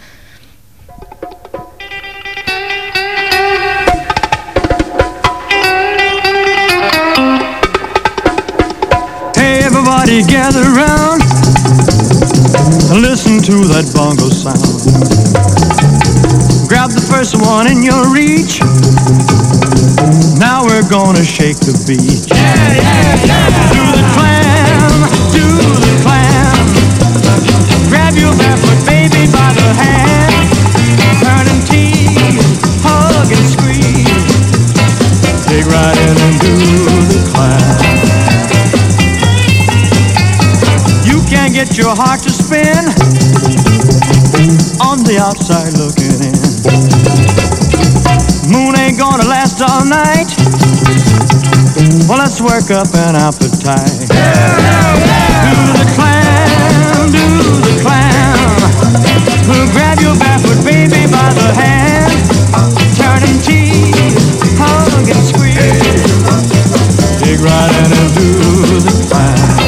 [SPEAKER 8] Hey, everybody gather around. Listen to that bongo sound. Grab the first one in your reach. Now we're gonna shake the beach. Yeah, yeah, yeah. Do the clam, do the clam. Grab your barefoot baby by the hand. Turn and tease, hug and squeeze. Dig right in and do the clam. You can't get your heart to spin on the outside looking in. Moon ain't gonna last all night. Well, let's work up an appetite. Do the clam, do the clam. We'll grab your barefoot baby by the hand. Turn and tease, hug and squeeze. Dig right in and do the clam.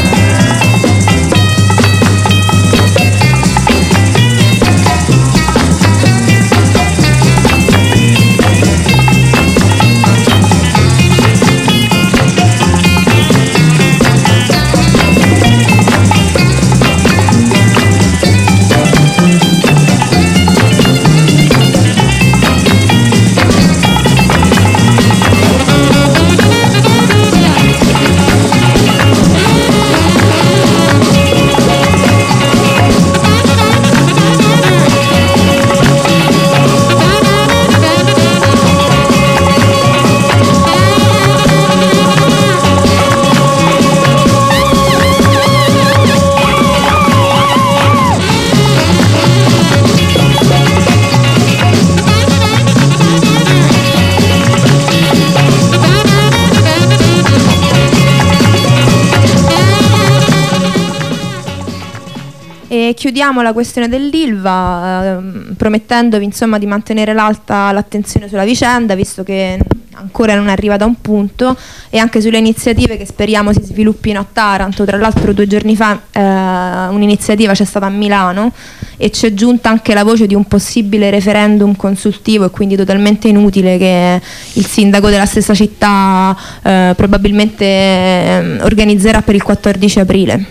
[SPEAKER 9] Chiudiamo la questione dell'Ilva promettendovi insomma di mantenere alta l'attenzione sulla vicenda, visto che ancora non è arrivata a un punto, e anche sulle iniziative che speriamo si sviluppino a Taranto. Tra l'altro 2 giorni fa un'iniziativa c'è stata a Milano e c'è giunta anche la voce di un possibile referendum consultivo, e quindi totalmente inutile, che il sindaco della stessa città probabilmente organizzerà per il 14 aprile.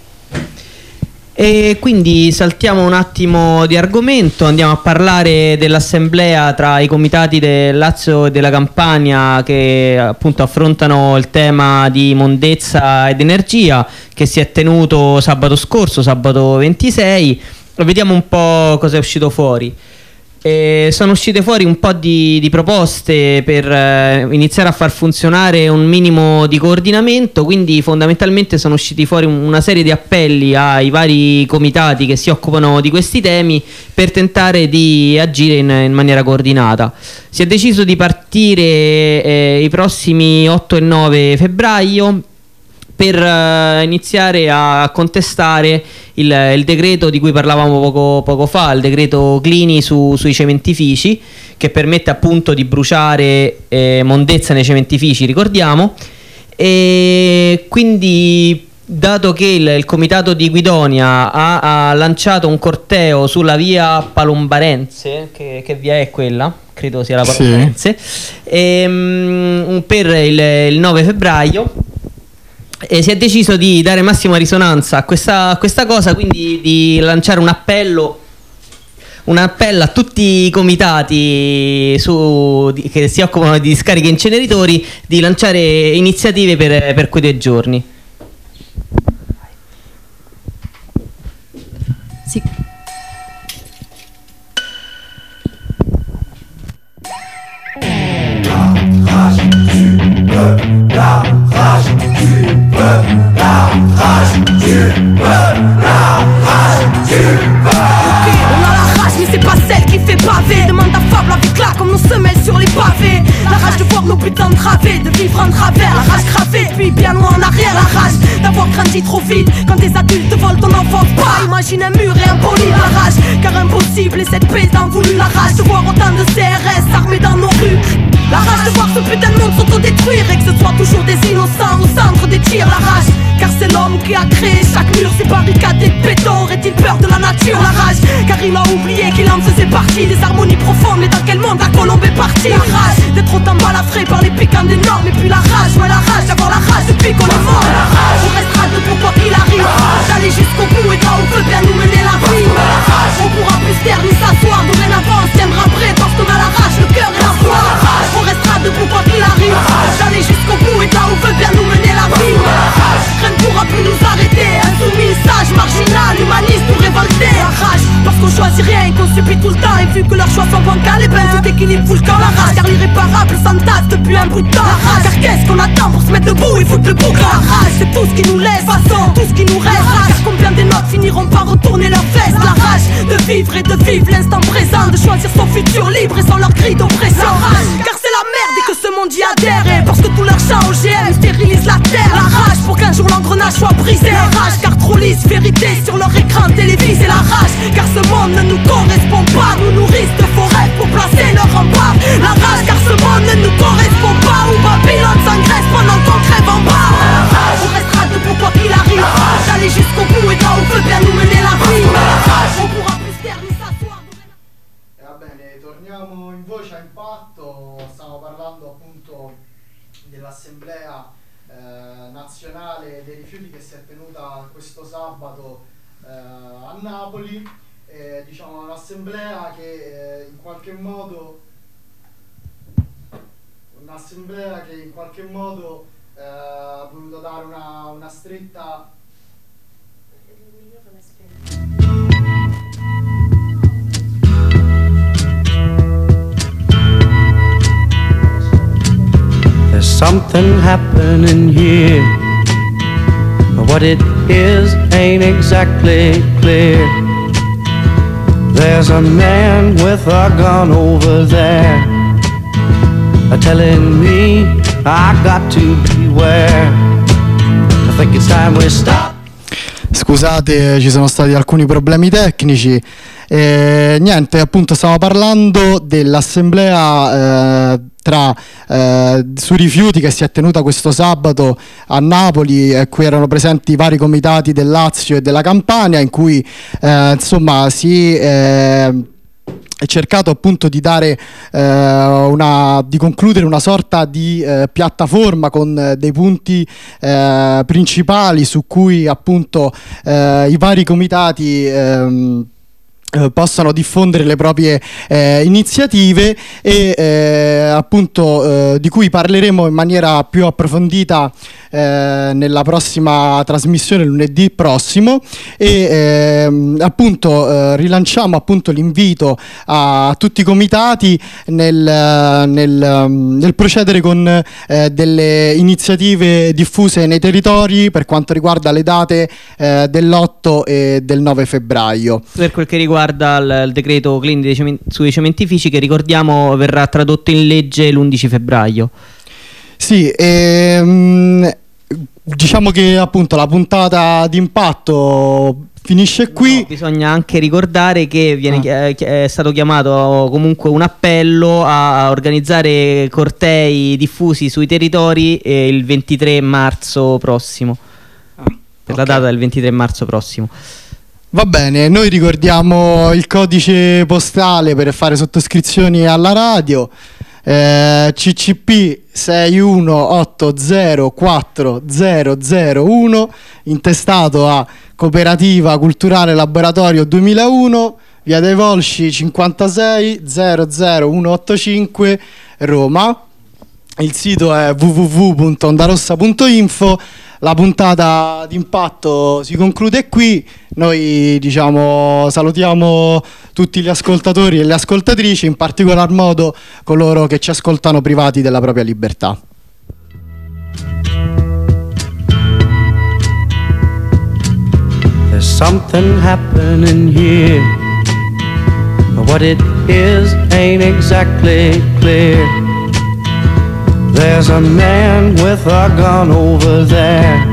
[SPEAKER 2] E quindi saltiamo un attimo di argomento, andiamo a parlare dell'assemblea tra i comitati del Lazio e della Campania che appunto affrontano il tema di mondezza ed energia, che si è tenuto sabato scorso, sabato 26. Vediamo un po' cosa è uscito fuori. Sono uscite fuori un po' di proposte per iniziare a far funzionare un minimo di coordinamento, quindi fondamentalmente sono usciti fuori una serie di appelli ai vari comitati che si occupano di questi temi per tentare di agire in maniera coordinata. Si è deciso di partire i prossimi 8 e 9 febbraio per iniziare a contestare il decreto di cui parlavamo poco fa, il decreto Clini sui cementifici, che permette appunto di bruciare mondezza nei cementifici, ricordiamo. E quindi, dato che il comitato di Guidonia ha lanciato un corteo sulla via Palombarense, che via è quella? Credo sia la Palombarense, per il 9 febbraio, e si è deciso di dare massima risonanza a questa cosa, quindi di lanciare un appello a tutti i comitati che si occupano di discariche inceneritori di lanciare iniziative per quei 2 giorni.
[SPEAKER 6] Sì.
[SPEAKER 10] On a la rage mais c'est pas celle qui fait baver. Demande à Fab la vie claque comme nos semelles sur les pavés. La rage de voir nos putains de travées, de vivre en travers. La rage gravée depuis bien loin en arrière. La rage d'avoir grandi trop vite. Quand des adultes te volent ton enfance, pas imagine un mur et un poli. La rage car impossible et cette paix d'en voulu. La rage de voir autant de CRS armés dans nos rues. La rage de voir ce putain de monde s'autodétruire et que ce soit toujours des innocents au centre des tirs. La rage car c'est l'homme qui a créé chaque mur. Ces barricades et pétons, aurait-il peur de la nature? La rage car il a oublié qu'il en faisait partie. Des harmonies profondes, mais dans quel monde la colombe est partie? La rage d'être autant balafré par les piquants des normes. Et puis la rage, ouais la rage d'avoir la rage depuis qu'on est mort. On restera debout quoi qu'il arrive, d'aller jusqu'au bout et là où veut bien nous mener la vie. On pourra plus se taire ni s'asseoir, dorénavant on se tiendra prêt parce qu'on a la rage, le cœur et la foi. On restera debout quoi qu'il arrive, d'aller jusqu'au bout et là où veut bien nous mener la vie. Rien ne pourra plus nous arrêter, insoumis, sage, marginal, humaniste ou révolté. La rage, parce qu'on choisit rien et qu'on subit tout le temps. Et vu que leurs choix sont bancals, et ben tout équilibre fout le camp. La rage, car l'irréparable s'entasse depuis un bout de temps. La rage, car qu'est-ce qu'on attend pour se mettre debout et foutre le boucan? La rage, c'est tout ce qui nous laisse, façon, tout ce qui nous reste. Car combien des notes finiront par retourner leurs fesses? La rage, de vivre et de vivre l'instant présent, de choisir son futur libre et sans leur cri d'oppression. La rage, car c'est la merde et que ce monde y adhère. Et parce que tout leur chant OGM stérilise la terre. La rage, pour qu'un jour l'engrenage soit brisé. La rage, car trop lisse vérité sur leur écran télévisé. La rage, car ce monde ne nous correspond pas. Nous nourrissent de faux rêves pour placer leur rempart. La rage, car ce monde ne nous correspond pas. Où Babylone s'engraisse pendant qu'on crève en bas. On restera debout quoi qu'il arrive, d'aller jusqu'au bout et là où veut bien nous mener la vie. On pourra plus se taire ni s'asseoir.
[SPEAKER 5] E va bene, torniamo in voce a impatto. Stiamo parlando appunto dell'assemblea nazionale dei rifiuti che si è tenuta questo sabato a Napoli. Diciamo un'assemblea che in qualche modo ha voluto dare una stretta.
[SPEAKER 8] There's something happening here, but what it is ain't exactly clear. There's a man with a gun over there, telling me I got to beware. I think it's time we stop.
[SPEAKER 5] Scusate, ci sono stati alcuni problemi tecnici. Niente, appunto stavo parlando dell'assemblea sui rifiuti che si è tenuta questo sabato a Napoli, a cui erano presenti vari comitati del Lazio e della Campania, in cui insomma si è cercato appunto di dare di concludere una sorta di piattaforma con dei punti principali su cui appunto i vari comitati possano diffondere le proprie iniziative e appunto di cui parleremo in maniera più approfondita nella prossima trasmissione lunedì prossimo e appunto rilanciamo appunto l'invito a tutti i comitati nel procedere con delle iniziative diffuse nei territori per quanto riguarda le date dell'8 e del 9 febbraio.
[SPEAKER 2] Per quel che riguarda il decreto Clini sui cementifici, che ricordiamo verrà tradotto in legge l'11 febbraio.
[SPEAKER 5] Sì, diciamo che appunto la puntata d'impatto finisce qui.
[SPEAKER 2] No, bisogna anche ricordare che è stato chiamato comunque un appello a organizzare cortei diffusi sui territori il 23 marzo prossimo. Per la data del 23 marzo prossimo.
[SPEAKER 5] Va bene, noi ricordiamo il codice postale per fare sottoscrizioni alla radio, CCP 618040001, intestato a Cooperativa Culturale Laboratorio 2001, via dei Volsci 56 00185 Roma. Il sito è www.ondarossa.info. La puntata d'impatto si conclude qui. Noi salutiamo tutti gli ascoltatori e le ascoltatrici, in particolar modo coloro che ci ascoltano privati della propria libertà.
[SPEAKER 8] There's something happening here, but what it is ain't exactly clear. There's a man with a gun over there,